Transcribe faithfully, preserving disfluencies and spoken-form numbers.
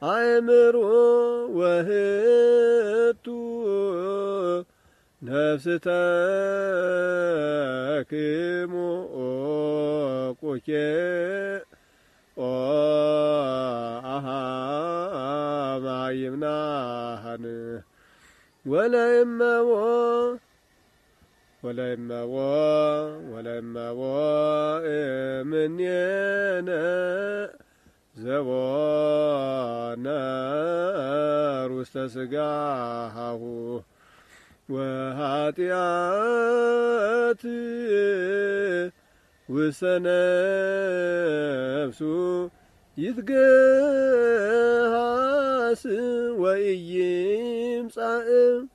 አእምሮ ወህቱ ነፍስተ ክሙ ቁኬ ኦ አሃማይምናህን ወለእመዎ ወለእመዎ ወለእመዎ እምኔነ ዘቦነ ሩስተ ስጋሁ ወኃጢአት ውስተ ነፍሱ ይትገሃስ ወኢይምጻእ